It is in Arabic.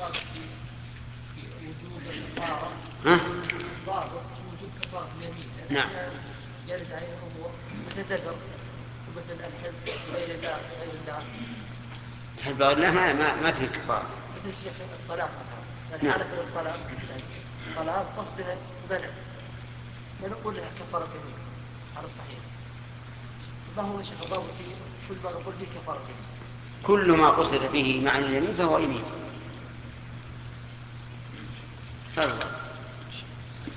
ضابط في وجوب الكفارة. ها؟ ضابط في وجوب كفارة اليمين، لأن نعم. أحيانا يرد علينا أمور مثل النذر ومثل الحلف بغير الله غير الله. الحلف بغير الله ما فيه كفارة. مثل شيخ الطلاق مثلا، من نعم. حلف بالطلاق يعني طلاق قصده منع، فنقول لها كفارة يمين على الصحيح. ما هو شيخ الضابط في كل ما نقول فيه كفارة يمين؟ كل ما قصد به معنى اليمين فهو يمين. هذا